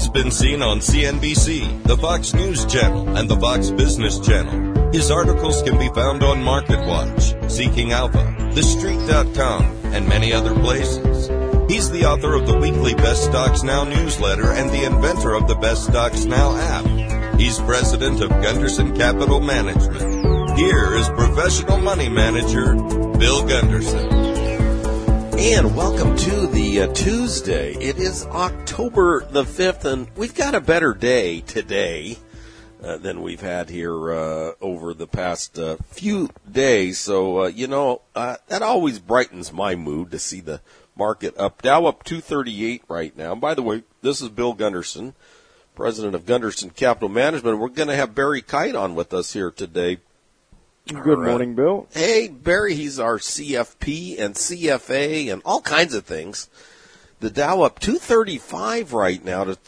He's been seen on CNBC, the Fox News Channel, and the Fox Business Channel. His articles can be found on MarketWatch, Seeking Alpha, TheStreet.com, and many other places. He's the author of the weekly Best Stocks Now newsletter and the inventor of the Best Stocks Now app. He's president of Gunderson Capital Management. Here is professional money manager, Bill Gunderson. And welcome to the Tuesday. It is October the 5th, and we've got a better day today than we've had here over the past few days. So, that always brightens my mood to see the market up. Dow up 238 right now. By the way, this is Bill Gunderson, president of Gunderson Capital Management. We're going to have Barry Kite on with us here today. Good morning, Bill. Hey, Barry, he's our CFP and CFA and all kinds of things. The Dow up 235 right now to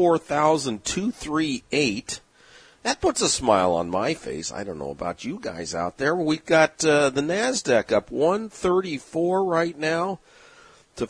34,238. That puts a smile on my face. I don't know about you guys out there. We've got the NASDAQ up 134 right now to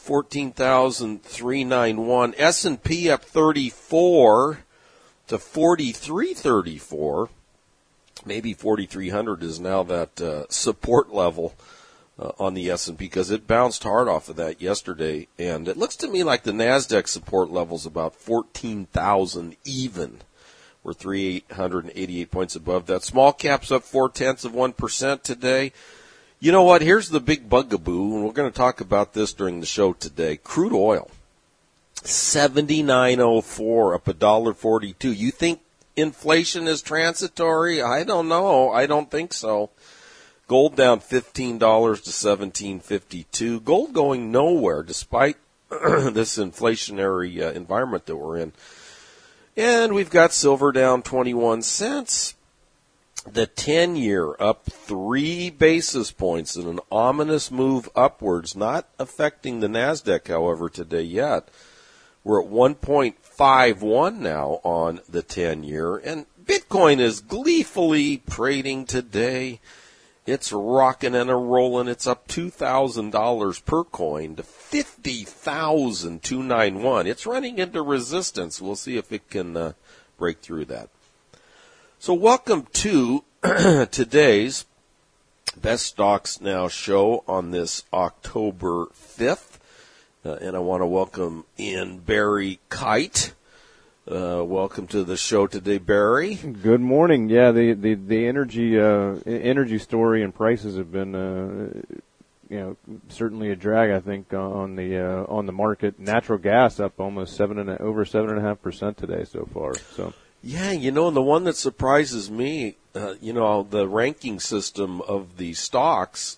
14,391. S&P up 34 to 4334. Maybe 4,300 is now that support level on the S&P because it bounced hard off of that yesterday. And it looks to me like the NASDAQ support level is about 14,000 even. We're 388 points above that. Small caps up 0.4% today. You know what? Here's the big bugaboo, and we're going to talk about this during the show today. Crude oil, $79.04, up $1.42. You think inflation is transitory? I don't know. I don't think so. Gold down $15 to $17.52. Gold going nowhere despite this inflationary environment that we're in. And we've got silver down 21 cents. The 10-year up 3 basis points in an ominous move upwards, not affecting the NASDAQ, however, today yet. We're at 1.51 now on the 10-year, and Bitcoin is gleefully trading today. It's rocking and a-rolling. It's up $2,000 per coin to $50,291. It's running into resistance. We'll see if it can break through that. So welcome to today's Best Stocks Now show on this October 5th. And I want to welcome in Barry Kite. Welcome to the show today, Barry. Good morning. Yeah, the energy story and prices have been, certainly a drag. I think on the market. Natural gas up almost over 7.5% today so far. So. Yeah, and the one that surprises me, the ranking system of the stocks.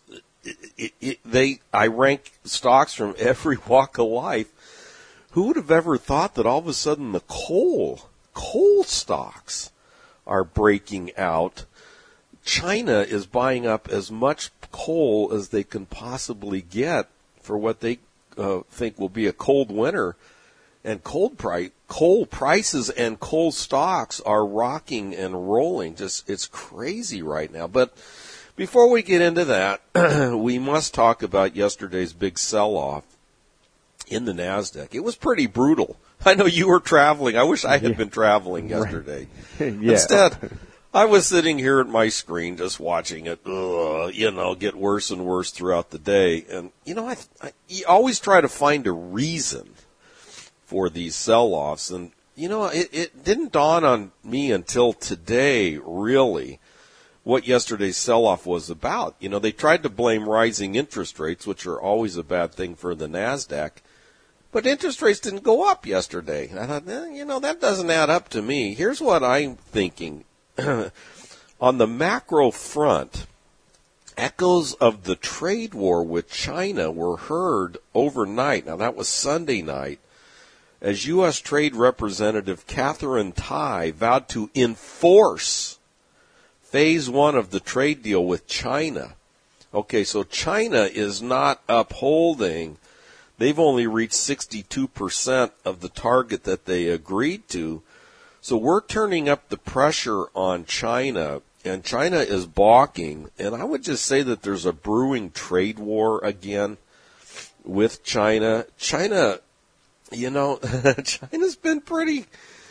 I rank stocks from every walk of life. Who would have ever thought that all of a sudden the coal stocks are breaking out? China is buying up as much coal as they can possibly get for what they think will be a cold winter. And coal prices and coal stocks are rocking and rolling. It's crazy right now. But before we get into that, we must talk about yesterday's big sell-off in the NASDAQ. It was pretty brutal. I know you were traveling. I wish I had been traveling yesterday. Right. Yeah. Instead, I was sitting here at my screen just watching it, get worse and worse throughout the day. And, I always try to find a reason for these sell-offs. And, it didn't dawn on me until today, really, what yesterday's sell-off was about. They tried to blame rising interest rates, which are always a bad thing for the NASDAQ. But interest rates didn't go up yesterday. I thought, that doesn't add up to me. Here's what I'm thinking. On the macro front, echoes of the trade war with China were heard overnight. Now, that was Sunday night, as U.S. Trade Representative Katherine Tai vowed to enforce Phase 1 of the trade deal with China. Okay, so China is not upholding. They've only reached 62% of the target that they agreed to. So we're turning up the pressure on China, and China is balking. And I would just say that there's a brewing trade war again with China. China China's been pretty,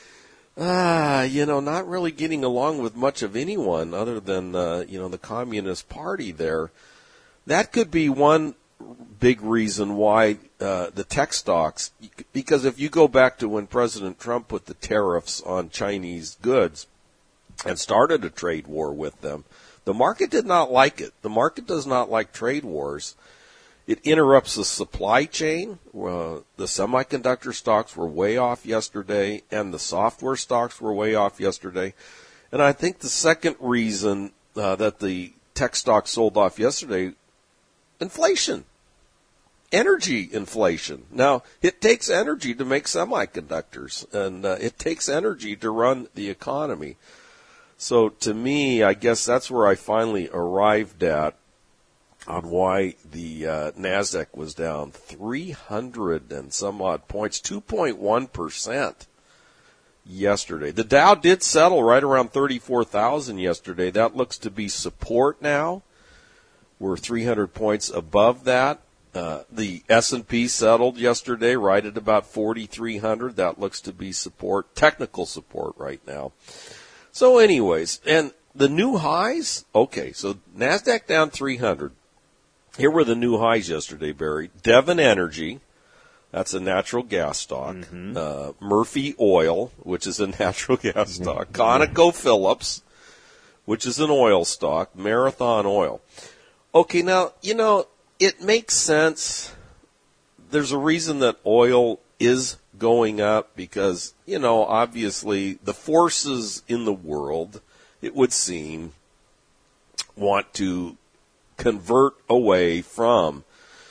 not really getting along with much of anyone other than, the Communist Party there. That could be one big reason why the tech stocks, because if you go back to when President Trump put the tariffs on Chinese goods and started a trade war with them, the market did not like it. The market does not like trade wars. It interrupts the supply chain. The semiconductor stocks were way off yesterday, and the software stocks were way off yesterday. And I think the second reason that the tech stocks sold off yesterday, inflation. Energy inflation. Now, it takes energy to make semiconductors, and it takes energy to run the economy. So to me, I guess that's where I finally arrived at on why the NASDAQ was down 300 and some odd points, 2.1% yesterday. The Dow did settle right around 34,000 yesterday. That looks to be support now. We're 300 points above that. The S&P settled yesterday right at about 4,300. That looks to be support, technical support right now. So anyways, and the new highs, okay, so NASDAQ down 300. Here were the new highs yesterday, Barry. Devon Energy, that's a natural gas stock. Mm-hmm. Murphy Oil, which is a natural gas stock. ConocoPhillips, which is an oil stock. Marathon Oil. Okay, now, it makes sense. There's a reason that oil is going up because, obviously the forces in the world, it would seem, want to convert away from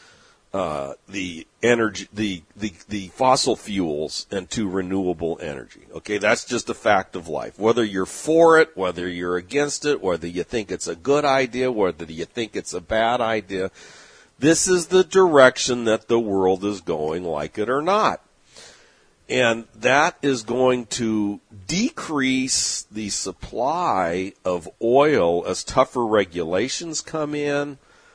the energy, the fossil fuels and to renewable energy. Okay, that's just a fact of life. Whether you're for it, whether you're against it, whether you think it's a good idea, whether you think it's a bad idea, this is the direction that the world is going, like it or not. And that is going to decrease the supply of oil as tougher regulations come in,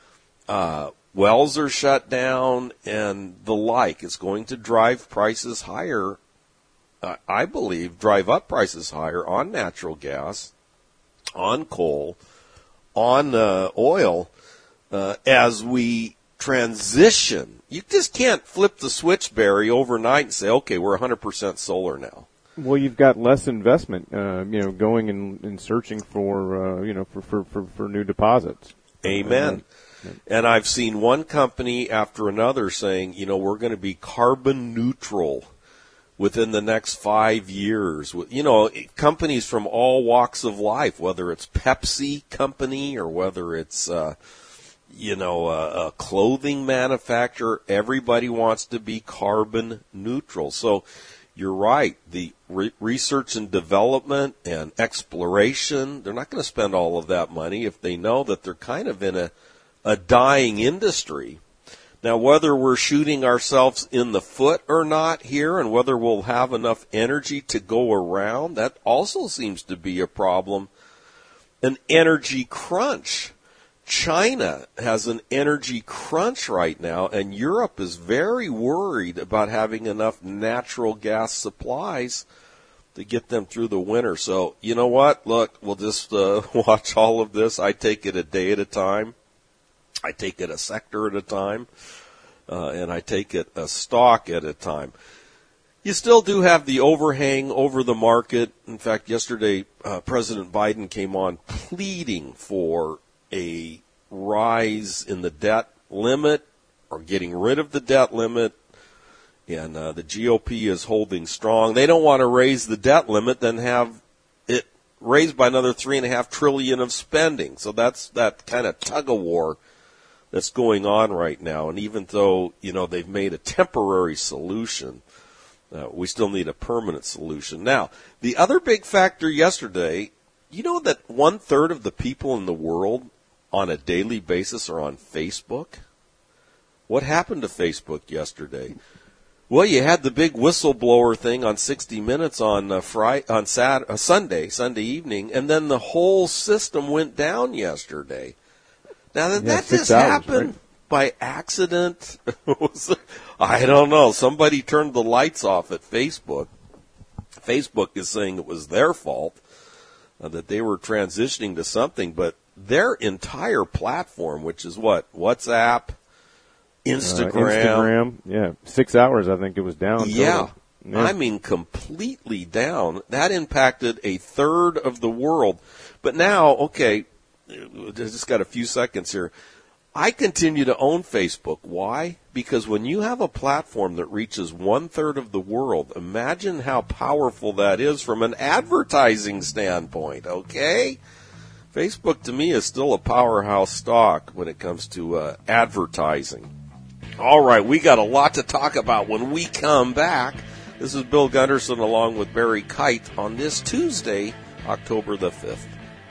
wells are shut down, and the like. It's going to drive prices higher, I believe, drive up prices higher on natural gas, on coal, on oil, as we transition. You just can't flip the switch, Barry, overnight and say, okay, we're 100% solar now. Well, you've got less investment, going and searching for, for new deposits. Amen. And I've seen one company after another saying, we're going to be carbon neutral within the next 5 years. Companies from all walks of life, whether it's Pepsi company or whether it's, a clothing manufacturer, everybody wants to be carbon neutral. So you're right. The research and development and exploration, they're not going to spend all of that money if they know that they're kind of in a dying industry. Now, whether we're shooting ourselves in the foot or not here and whether we'll have enough energy to go around, that also seems to be a problem. An energy crunch. China has an energy crunch right now, and Europe is very worried about having enough natural gas supplies to get them through the winter. So, you know what? Look, we'll just watch all of this. I take it a day at a time. I take it a sector at a time. And I take it a stock at a time. You still do have the overhang over the market. In fact, yesterday, President Biden came on pleading for a rise in the debt limit or getting rid of the debt limit, and the GOP is holding strong. They don't want to raise the debt limit, then have it raised by another $3.5 trillion of spending. So that's that kind of tug of war that's going on right now. And even though they've made a temporary solution, we still need a permanent solution. Now, the other big factor yesterday, that 1/3 of the people in the world on a daily basis are on Facebook? What happened to Facebook yesterday? Well, you had the big whistleblower thing on 60 Minutes on Sunday evening, and then the whole system went down yesterday. Now, that just happened by accident. I don't know. Somebody turned the lights off at Facebook. Facebook is saying it was their fault, that they were transitioning to something, but their entire platform, which is what? WhatsApp, Instagram. Yeah, 6 hours I think it was down. Yeah. Yeah. I mean, completely down. That impacted a third of the world. But now, okay, just got a few seconds here. I continue to own Facebook. Why? Because when you have a platform that reaches 1/3 of the world, imagine how powerful that is from an advertising standpoint, okay? Facebook to me is still a powerhouse stock when it comes to advertising. All right, we got a lot to talk about when we come back. This is Bill Gunderson along with Barry Kite on this Tuesday, October the 5th.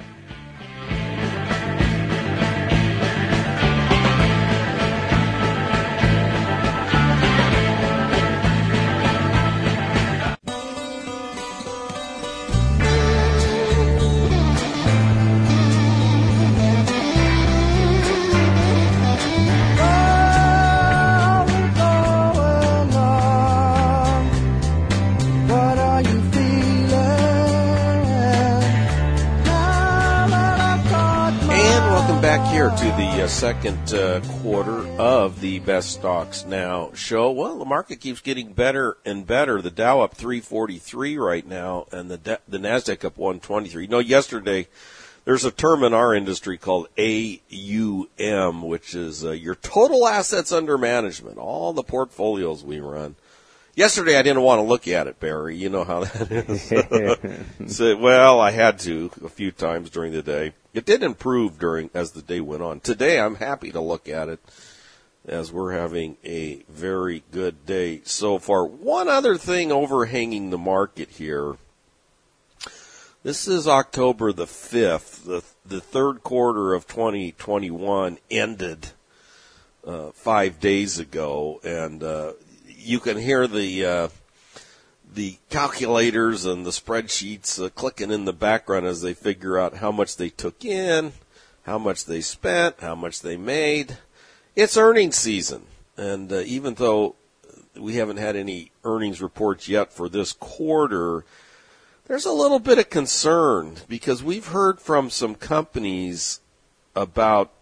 To the second quarter of the Best Stocks Now show. Well, the market keeps getting better and better. The Dow up 343 right now, and the NASDAQ up 123. You know, yesterday there's a term in our industry called AUM, which is your total assets under management, all the portfolios we run. Yesterday I didn't want to look at it, Barry. You know how that is. So, well, I had to a few times during the day. It did improve as the day went on. Today I'm happy to look at it as we're having a very good day so far. One other thing overhanging the market here. This is October the 5th. The third quarter of 2021 ended 5 days ago, and you can hear the calculators and the spreadsheets clicking in the background as they figure out how much they took in, how much they spent, how much they made. It's earnings season, and even though we haven't had any earnings reports yet for this quarter, there's a little bit of concern because we've heard from some companies about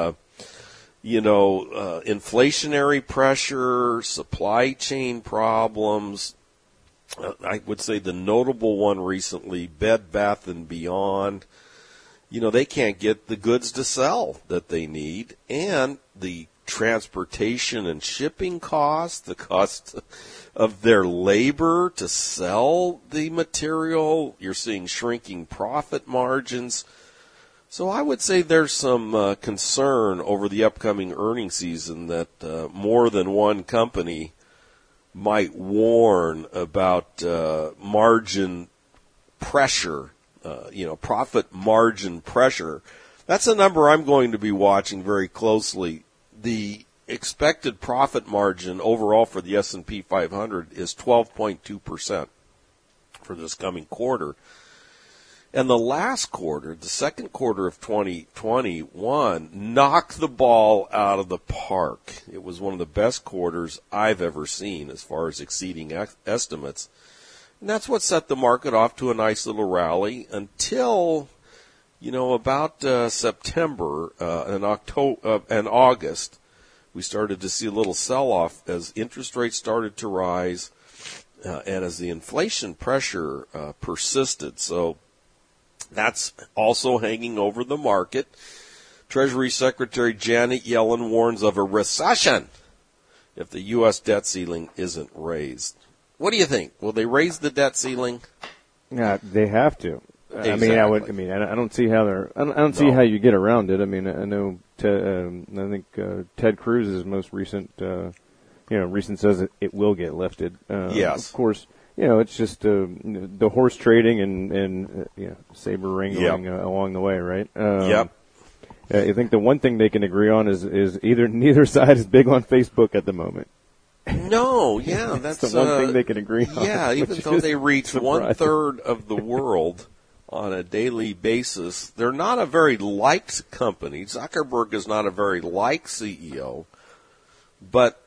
inflationary pressure, supply chain problems. I would say the notable one recently, Bed Bath & Beyond. You know, they can't get the goods to sell that they need, and the transportation and shipping costs, the cost of their labor to sell the material. You're seeing shrinking profit margins. So I would say there's some concern over the upcoming earnings season that more than one company might warn about margin pressure, profit margin pressure. That's a number I'm going to be watching very closely. The expected profit margin overall for the S&P 500 is 12.2% for this coming quarter. And the last quarter, the second quarter of 2021, knocked the ball out of the park. It was one of the best quarters I've ever seen as far as exceeding estimates. And that's what set the market off to a nice little rally until, about September and August. We started to see a little sell-off as interest rates started to rise and as the inflation pressure persisted. So that's also hanging over the market. Treasury Secretary Janet Yellen warns of a recession if the U.S. debt ceiling isn't raised. What do you think? Will they raise the debt ceiling? Yeah, they have to. Exactly. I don't see how I don't see how you get around it. I mean, I know. I think Ted Cruz's most recent, recent says it will get lifted. Yes, of course. It's just the horse trading and saber wrangling along the way, right? Yep. I think the one thing they can agree on is neither side is big on Facebook at the moment. No, yeah, that's the one thing they can agree on. Yeah, even though they reach 1/3 of the world on a daily basis, they're not a very liked company. Zuckerberg is not a very liked CEO, but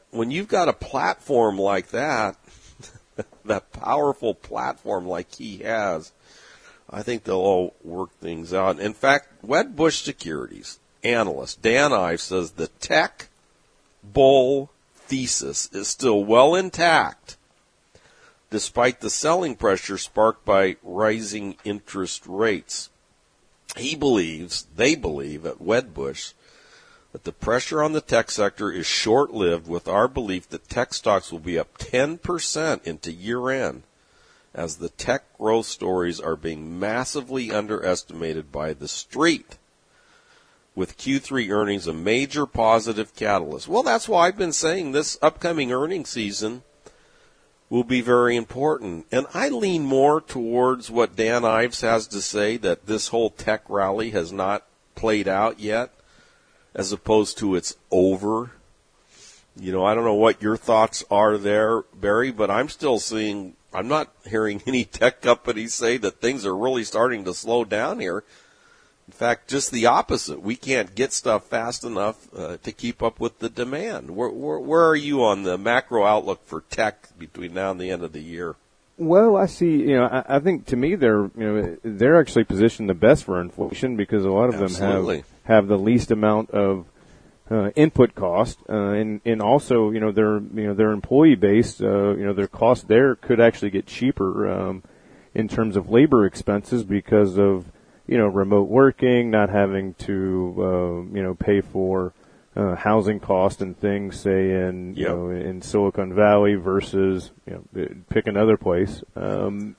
when you've got a platform like that, that powerful platform like he has, I think they'll all work things out. In fact, Wedbush Securities analyst Dan Ives says the tech bull thesis is still well intact, despite the selling pressure sparked by rising interest rates. They believe at Wedbush that the pressure on the tech sector is short-lived, with our belief that tech stocks will be up 10% into year-end, as the tech growth stories are being massively underestimated by the street, with Q3 earnings a major positive catalyst. Well, that's why I've been saying this upcoming earnings season will be very important. And I lean more towards what Dan Ives has to say, that this whole tech rally has not played out yet, as opposed to it's over. You know, I don't know what your thoughts are there, Barry, but I'm not hearing any tech companies say that things are really starting to slow down here. In fact, just the opposite. We can't get stuff fast enough to keep up with the demand. Where are you on the macro outlook for tech between now and the end of the year? Well, I see. I think to me they're actually positioned the best for inflation, because a lot of them have the least amount of input cost, and also their employee base, their cost there could actually get cheaper in terms of labor expenses because of remote working, not having to pay for housing costs and things, say in Silicon Valley versus pick another place in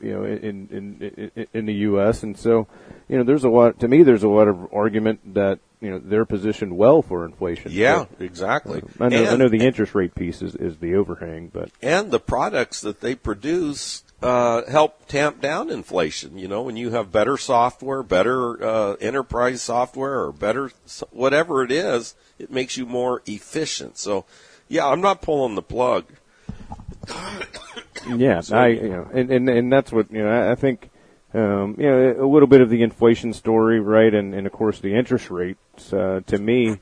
the U.S. And so there's a lot of argument that they're positioned well for inflation. Yeah, exactly. I know the interest rate piece is the overhang, and the products that they produce help tamp down inflation. When you have better software, better enterprise software, or better whatever it is, it makes you more efficient. So, yeah, I'm not pulling the plug. Yeah, and that's what I think. A little bit of the inflation story, right, and of course the interest rates. To me,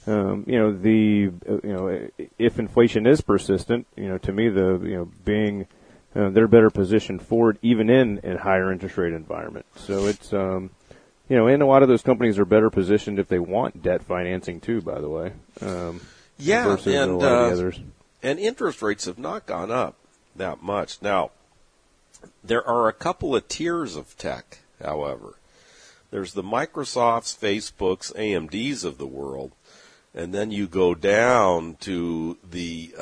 if inflation is persistent, to me being they're better positioned for it even in a higher interest rate environment. So it's and a lot of those companies are better positioned if they want debt financing too. By the way, versus a lot of the others. And interest rates have not gone up that much now. There are a couple of tiers of tech, however. There's the Microsofts, Facebooks, AMDs of the world, and then you go down to the,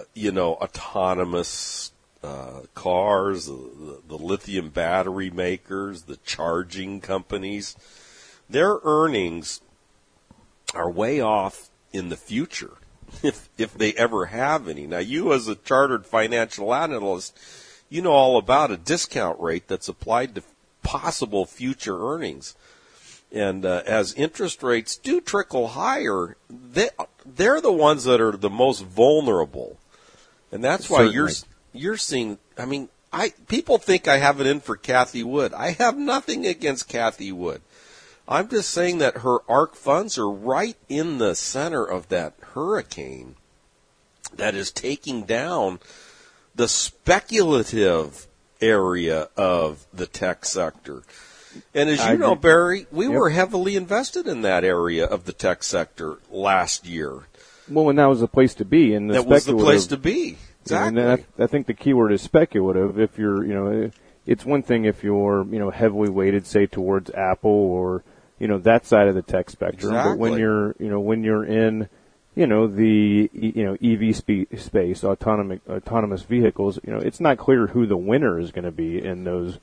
autonomous cars, the lithium battery makers, the charging companies. Their earnings are way off in the future, if they ever have any. Now, you as a chartered financial analyst, you know all about a discount rate that's applied to possible future earnings. And as interest rates do trickle higher, they're the ones that are the most vulnerable. And that's why you're seeing, people think I have it in for Cathie Wood. I have nothing against Cathie Wood. I'm just saying that her ARK funds are right in the center of that hurricane that is taking down the speculative area of the tech sector. And as you know, Barry, we were heavily invested in that area of the tech sector last year. Well, and that was the place to be. And that was the place to be. Exactly. And I think the key word is speculative. If you're, it's one thing if you're, heavily weighted, say, towards Apple or, that side of the tech spectrum. Exactly. But when you're in, the EV space, autonomous vehicles, it's not clear who the winner is going to be in those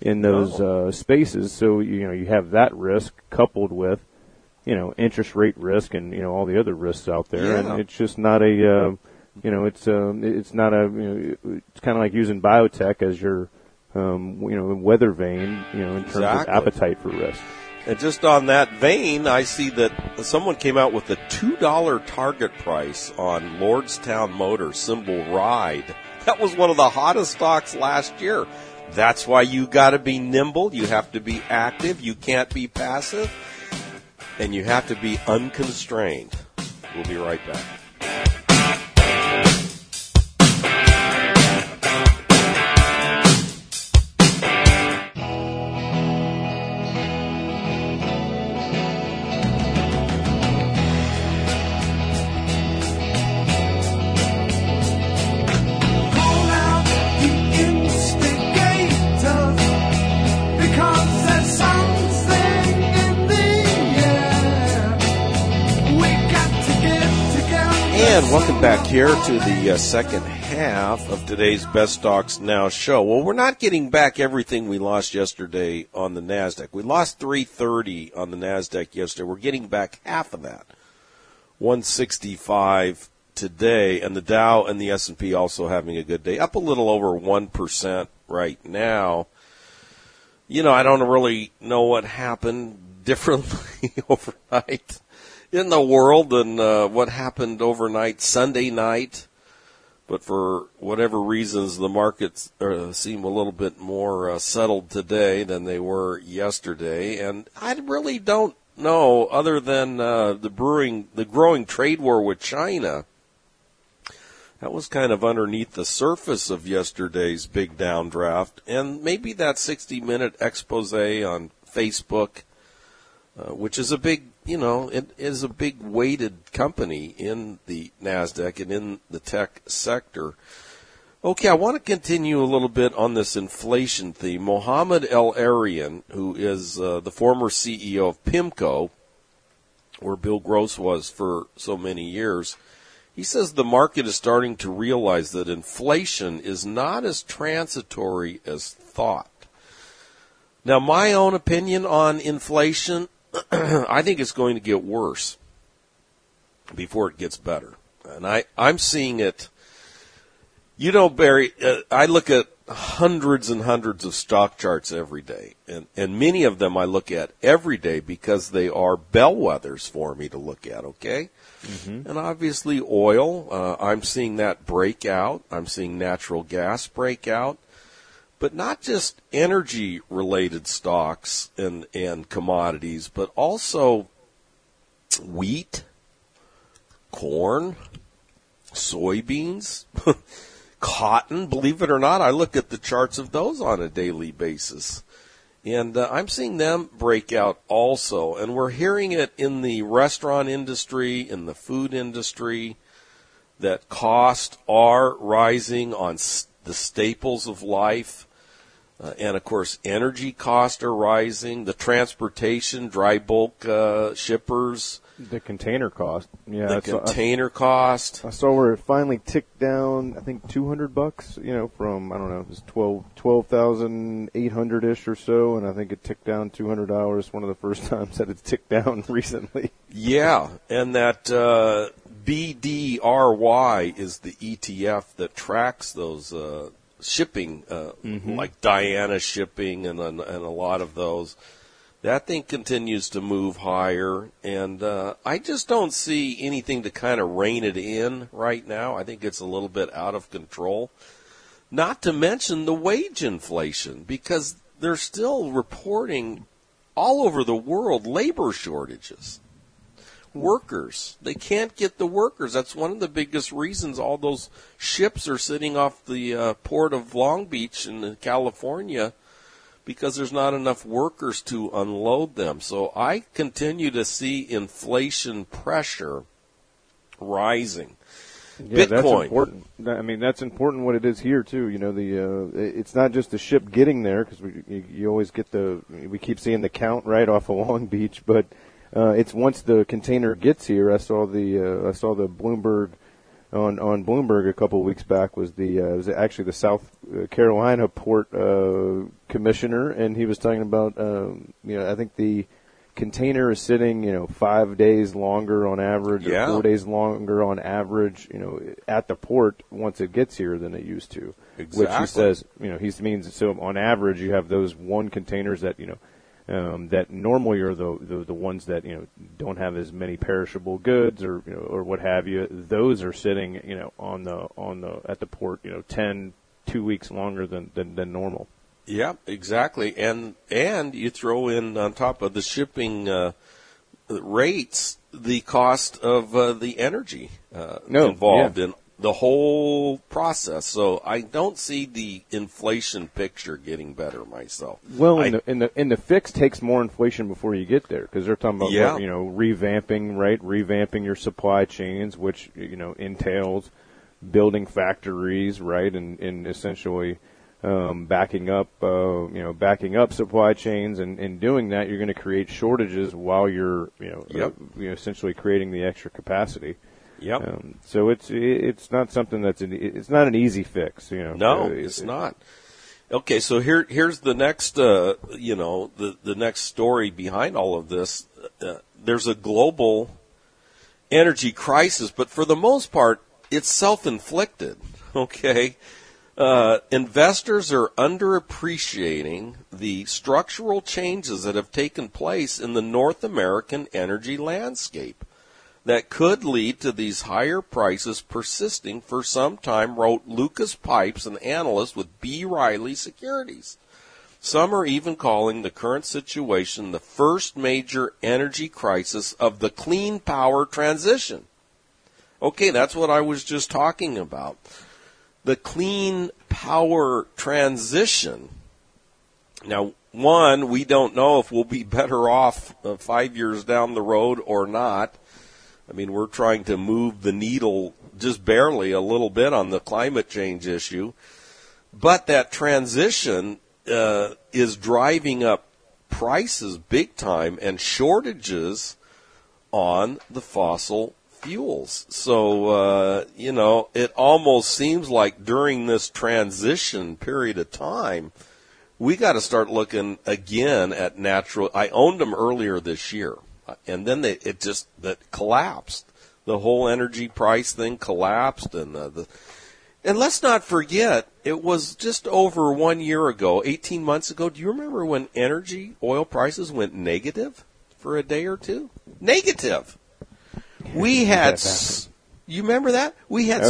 spaces. So you have that risk coupled with interest rate risk and all the other risks out there, and it's just not a it's not a it's kind of like using biotech as your weather vane in terms of appetite for risk. And just on that vein, I see that someone came out with a $2 target price on Lordstown Motors, symbol RIDE. That was one of the hottest stocks last year. That's why you got to be nimble. You have to be active. You can't be passive. And you have to be unconstrained. We'll be right back. Welcome back here to the second half of today's Best Stocks Now show. Well, we're not getting back everything we lost yesterday on the NASDAQ. We lost 330 on the NASDAQ yesterday. We're getting back half of that, 165 today, and the Dow and the S&P also having a good day, up a little over 1% right now. You know, I don't really know what happened differently overnight in the world than what happened overnight Sunday night. But for whatever reasons, the markets seem a little bit more settled today than they were yesterday. And I really don't know, other than the growing trade war with China. That was kind of underneath the surface of yesterday's big downdraft. And maybe that 60-minute expose on Facebook, which is a big, it is a big weighted company in the NASDAQ and in the tech sector. Okay, I want to continue a little bit on this inflation theme. Mohamed El-Erian, who is the former CEO of PIMCO, where Bill Gross was for so many years, he says the market is starting to realize that inflation is not as transitory as thought. Now, my own opinion on inflation, I think it's going to get worse before it gets better. And I'm seeing it. You know, Barry, I look at hundreds and hundreds of stock charts every day. And many of them I look at every day because they are bellwethers for me to look at, okay? Mm-hmm. And obviously oil, I'm seeing that break out. I'm seeing natural gas break out. But not just energy-related stocks and commodities, but also wheat, corn, soybeans, cotton. Believe it or not, I look at the charts of those on a daily basis. And I'm seeing them break out also. And we're hearing it in the restaurant industry, in the food industry, that costs are rising on the staples of life. And, of course, energy costs are rising. The transportation, dry bulk shippers. The container cost. Yeah, the container cost. I saw where it finally ticked down, I think, $200, from, I don't know, it was 12,800-ish or so, and I think it ticked down $200, one of the first times that it's ticked down recently. Yeah, and that BDRY is the ETF that tracks those shipping, like Diana Shipping and a lot of those. That thing continues to move higher, and I just don't see anything to kind of rein it in right now. I think it's a little bit out of control. Not to mention the wage inflation, because they're still reporting all over the world labor shortages. Workers. They can't get the workers. That's one of the biggest reasons all those ships are sitting off the port of Long Beach in California, because there's not enough workers to unload them. So I continue to see inflation pressure rising. Yeah, Bitcoin. That's important. I mean, that's important what it is here too. It's not just the ship getting there, because you always get we keep seeing the count right off of Long Beach, but it's once the container gets here. I saw the Bloomberg on Bloomberg a couple of weeks back was it was actually the South Carolina port commissioner, and he was talking about I think the container is sitting 5 days longer on average, or 4 days longer on average, at the port once it gets here than it used to. Exactly. Which he says, he means, so on average you have those one containers that that normally are the ones that don't have as many perishable goods or what have you. Those are sitting on the at the port 2 weeks longer than normal. Yeah, exactly. And you throw in on top of the shipping rates the cost of the energy involved in the whole process. So I don't see the inflation picture getting better myself. Well, in the fix takes more inflation before you get there, because they're talking about revamping your supply chains, which entails building factories, right, and essentially backing up supply chains, and in doing that, you're going to create shortages while you're essentially creating the extra capacity. Yep. So it's not something it's not an easy fix. No, it's not. Okay, so here's the next, the next story behind all of this. There's a global energy crisis, but for the most part, it's self-inflicted. Okay, investors are underappreciating the structural changes that have taken place in the North American energy landscape that could lead to these higher prices persisting for some time, wrote Lucas Pipes, an analyst with B. Riley Securities. Some are even calling the current situation the first major energy crisis of the clean power transition. Okay, that's what I was just talking about. The clean power transition. Now, one, we don't know if we'll be better off 5 years down the road or not. I mean, we're trying to move the needle just barely a little bit on the climate change issue. But that transition is driving up prices big time and shortages on the fossil fuels. So, it almost seems like during this transition period of time, we got to start looking again at natural. I owned them earlier this year. And then that collapsed. The whole energy price thing collapsed, and let's not forget, it was just over 1 year ago, 18 months ago. Do you remember when oil prices went negative for a day or two? Negative. We had, you remember that? We had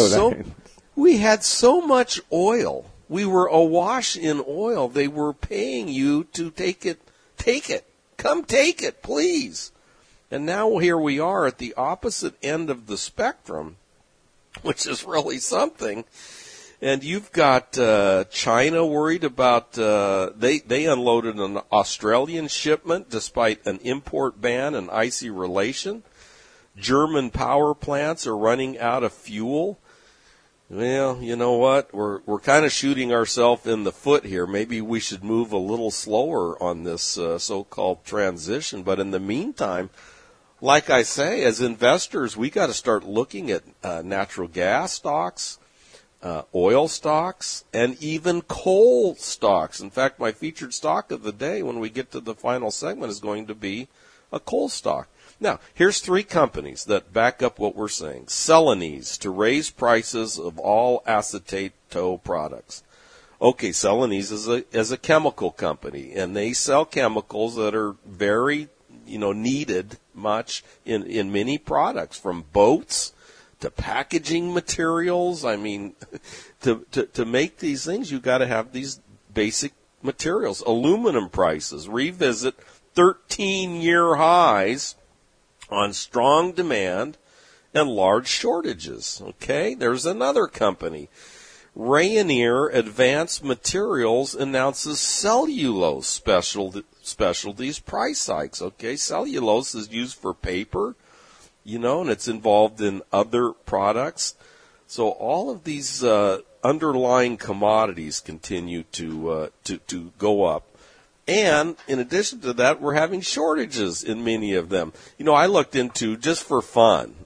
so much oil. We were awash in oil. They were paying you to take it. Come take it, please. And now here we are at the opposite end of the spectrum, which is really something. And you've got China worried about, they unloaded an Australian shipment despite an import ban and icy relation. German power plants are running out of fuel. Well, you know what? We're kind of shooting ourselves in the foot here. Maybe we should move a little slower on this so-called transition. But in the meantime, like I say, as investors, we got to start looking at natural gas stocks, oil stocks, and even coal stocks. In fact, my featured stock of the day when we get to the final segment is going to be a coal stock. Now, here's 3 companies that back up what we're saying. Celanese, to raise prices of all acetate tow products. Okay, Celanese is a chemical company, and they sell chemicals that are very needed much in many products, from boats to packaging materials. I mean, to make these things, you got to have these basic materials. Aluminum prices revisit 13-year highs on strong demand and large shortages. Okay, there's another company. Rayonier Advanced Materials announces cellulose specialties price hikes. Okay, cellulose is used for paper, and it's involved in other products. So all of these underlying commodities continue to go up. And in addition to that, we're having shortages in many of them. I looked into, just for fun,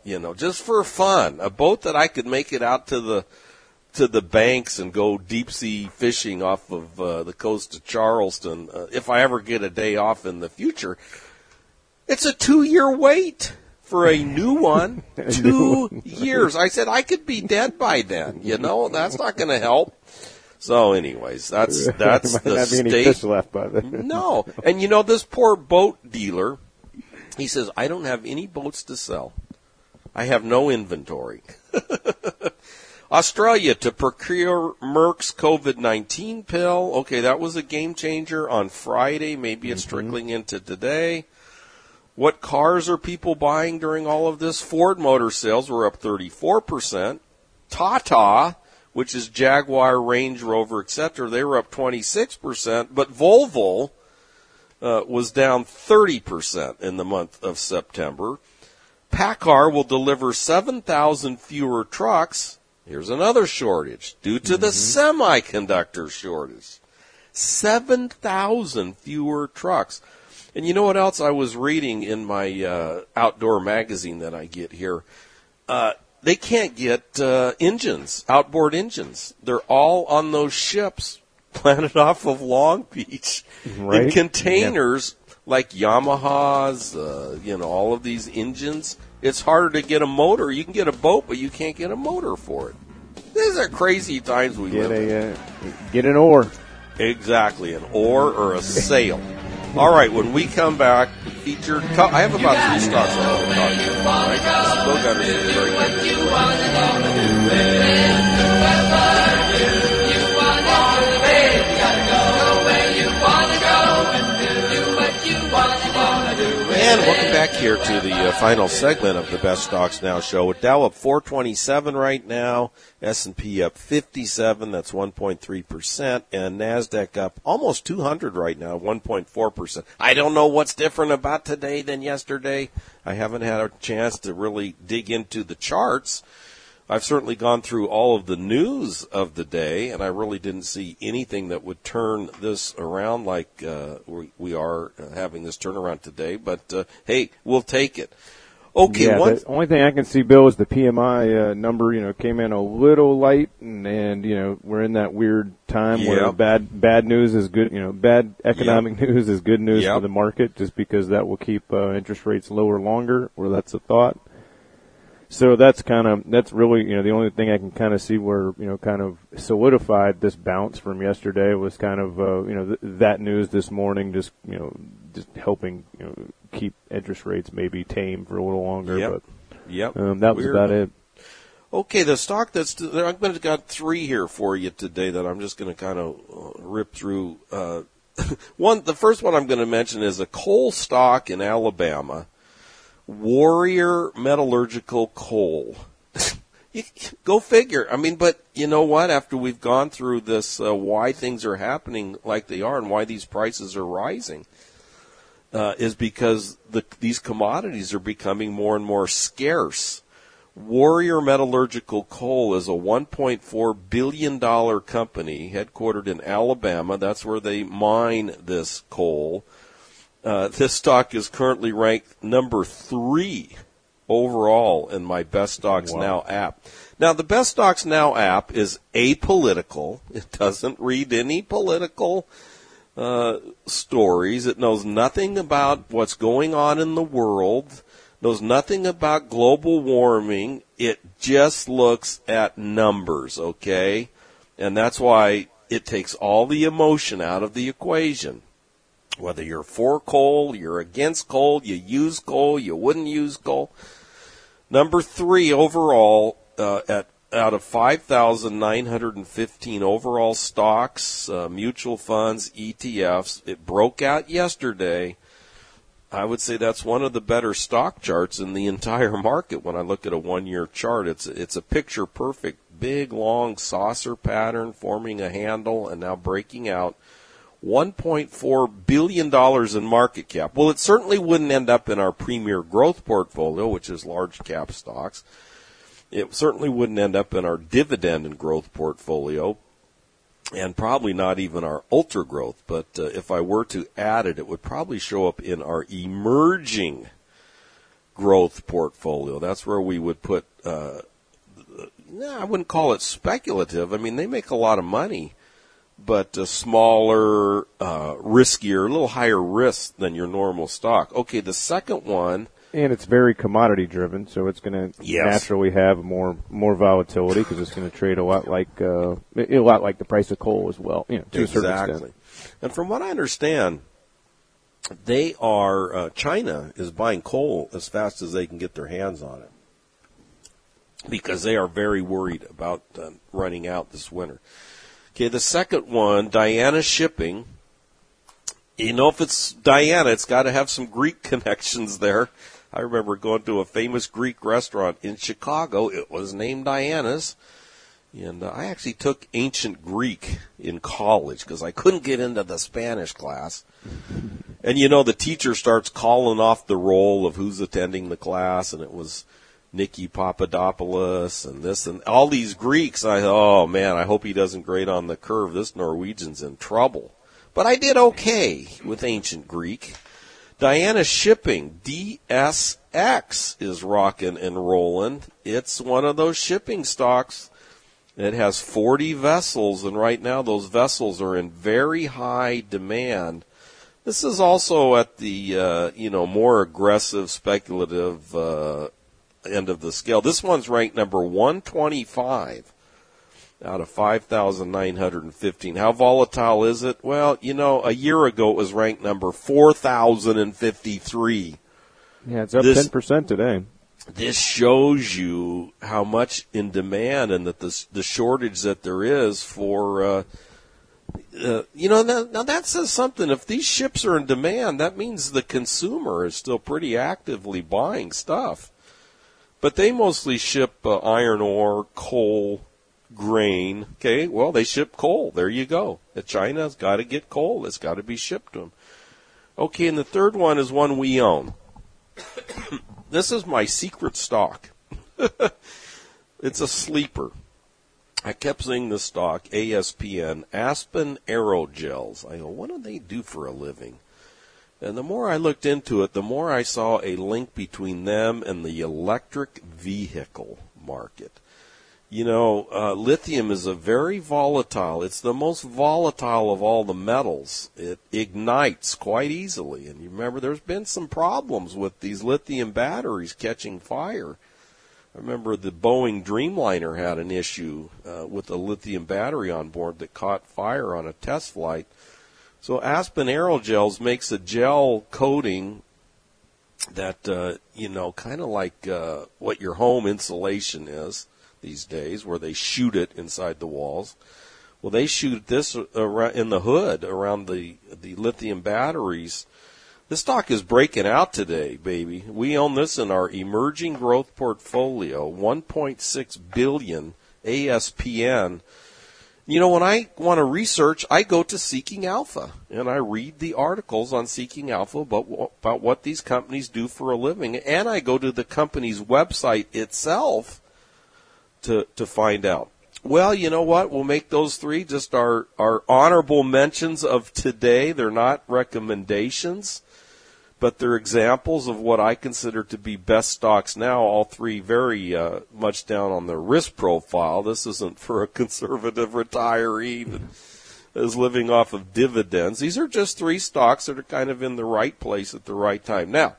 a boat that I could make it out to the banks and go deep sea fishing off of the coast of Charleston, if I ever get a day off in the future. It's a 2-year wait for a new one. 2 years. I said I could be dead by then. That's not going to help. So, anyways, that's the not state. Be any fish left by then. No, and this poor boat dealer, he says, I don't have any boats to sell. I have no inventory. Australia to procure Merck's COVID-19 pill. Okay, that was a game changer on Friday. Maybe it's trickling into today. What cars are people buying during all of this? Ford Motor sales were up 34%. Tata, which is Jaguar, Range Rover, etc., they were up 26%. But Volvo was down 30% in the month of September. PACCAR will deliver 7,000 fewer trucks. Here's another shortage due to the semiconductor shortage. 7,000 fewer trucks. And you know what else I was reading in my outdoor magazine that I get here? they can't get engines, outboard engines. They're all on those ships planted off of Long Beach in containers like Yamaha's, all of these engines. It's harder to get a motor. You can get a boat, but you can't get a motor for it. These are crazy times we live in. Get an oar. Exactly, an oar or a sail. All right, when we come back, featured. I have about 3 stocks I want to talk to you about. Right? Bill Gunderson is very good. And welcome back here to the final segment of the Best Stocks Now show. With Dow up 427 right now, S&P up 57, that's 1.3%, and NASDAQ up almost 200 right now, 1.4%. I don't know what's different about today than yesterday. I haven't had a chance to really dig into the charts. I've certainly gone through all of the news of the day, and I really didn't see anything that would turn this around like we are having this turnaround today. But, hey, we'll take it. Okay. Yeah, the only thing I can see, Bill, is the PMI number, came in a little light, and we're in that weird time where bad news is good, bad economic news is good news for the market, just because that will keep interest rates lower longer, or that's the thought. So that's really, the only thing I can kind of see where, kind of solidified this bounce from yesterday was kind of, that news this morning, just helping, keep interest rates maybe tame for a little longer. Yep. But, that was about it. Okay, the stock I'm going to got 3 here for you today that I'm just going to kind of rip through. The first one I'm going to mention is a coal stock in Alabama. Warrior Metallurgical Coal. Go figure. I mean, but you know what? After we've gone through this, why things are happening like they are and why these prices are rising, is because these commodities are becoming more and more scarce. Warrior Metallurgical Coal is a $1.4 billion company headquartered in Alabama. That's where they mine this coal. This stock is currently ranked number 3 overall in my Best Stocks Now app. Now, the Best Stocks Now app is apolitical. It doesn't read any political stories. It knows nothing about what's going on in the world, knows nothing about global warming. It just looks at numbers, okay? And that's why it takes all the emotion out of the equation. Whether you're for coal, you're against coal, you use coal, you wouldn't use coal. Number 3 overall, out of 5,915 overall stocks, mutual funds, ETFs. It broke out yesterday. I would say that's one of the better stock charts in the entire market when I look at a 1-year chart. It's a picture-perfect, big, long saucer pattern forming a handle and now breaking out. $1.4 billion in market cap. Well, it certainly wouldn't end up in our premier growth portfolio, which is large cap stocks. It certainly wouldn't end up in our dividend and growth portfolio, and probably not even our ultra growth. But if I were to add it, it would probably show up in our emerging growth portfolio. That's where we would put, I wouldn't call it speculative. I mean, they make a lot of money, but smaller, riskier, a little higher risk than your normal stock. Okay, the second one. And it's very commodity driven, so it's going to naturally have more volatility because it's going to trade a lot like the price of coal as well, to a certain extent. And from what I understand, they are China is buying coal as fast as they can get their hands on it because they are very worried about running out this winter. Okay, the second one, Diana Shipping. If it's Diana, it's got to have some Greek connections there. I remember going to a famous Greek restaurant in Chicago. It was named Diana's. And I actually took ancient Greek in college because I couldn't get into the Spanish class. And, the teacher starts calling off the roll of who's attending the class, and it was Nikki Papadopoulos and this and all these Greeks. I thought, oh, man, I hope he doesn't grade on the curve. This Norwegian's in trouble. But I did okay with ancient Greek. Diana Shipping, DSS. X is rocking and rolling. It's one of those shipping stocks. It has 40 vessels, and right now those vessels are in very high demand. This is also at the more aggressive, speculative end of the scale. This one's ranked number 125 out of 5,915. How volatile is it? Well, a year ago it was ranked number 4,053. Yeah, it's up 10% today. This shows you how much in demand and that the shortage that there is for, now that says something. If these ships are in demand, that means the consumer is still pretty actively buying stuff. But they mostly ship iron ore, coal, grain. Okay, well, they ship coal. There you go. China's got to get coal. It's got to be shipped to them. Okay, and the third one is one we own. This is my secret stock. It's a sleeper. I kept seeing this stock, ASPN, Aspen Aerogels. I go, what do they do for a living? And the more I looked into it, the more I saw a link between them and the electric vehicle market. Lithium is a very volatile. It's the most volatile of all the metals. It ignites quite easily. And you remember there's been some problems with these lithium batteries catching fire. I remember the Boeing Dreamliner had an issue with a lithium battery on board that caught fire on a test flight. So Aspen Aerogels makes a gel coating that, kind of like what your home insulation is these days, where they shoot it inside the walls. Well, they shoot this in the hood around the lithium batteries. This stock is breaking out today, baby. We own this in our emerging growth portfolio, $1.6 billion ASPN. When I want to research, I go to Seeking Alpha, and I read the articles on Seeking Alpha about what these companies do for a living, and I go to the company's website itself to find out. Well, you know what? We'll make those three just our honorable mentions of today. They're not recommendations, but they're examples of what I consider to be best stocks now, all three very much down on the risk profile. This isn't for a conservative retiree that is living off of dividends. These are just three stocks that are kind of in the right place at the right time. Now,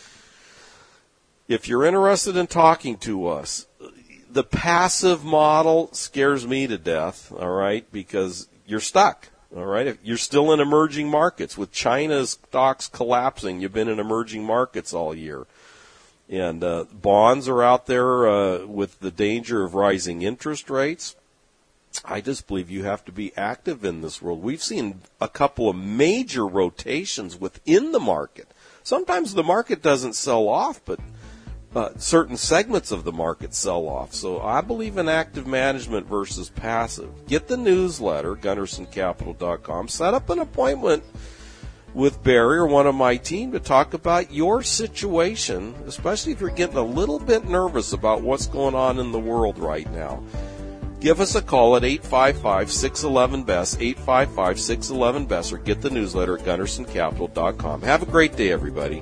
if you're interested in talking to us, the passive model scares me to death, all right, because you're stuck, all right? If you're still in emerging markets. With China's stocks collapsing, you've been in emerging markets all year. And bonds are out there with the danger of rising interest rates. I just believe you have to be active in this world. We've seen a couple of major rotations within the market. Sometimes the market doesn't sell off, but certain segments of the market sell off. So I believe in active management versus passive. Get the newsletter, GundersonCapital.com. Set up an appointment with Barry or one of my team to talk about your situation, especially if you're getting a little bit nervous about what's going on in the world right now. Give us a call at 855-611-BEST, 855-611-BEST, or get the newsletter at GundersonCapital.com. Have a great day, everybody.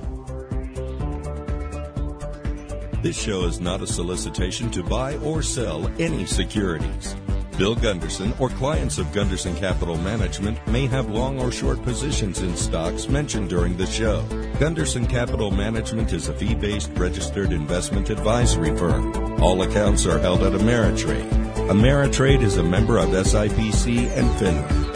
This show is not a solicitation to buy or sell any securities. Bill Gunderson or clients of Gunderson Capital Management may have long or short positions in stocks mentioned during the show. Gunderson Capital Management is a fee-based registered investment advisory firm. All accounts are held at Ameritrade. Ameritrade is a member of SIPC and FINRA.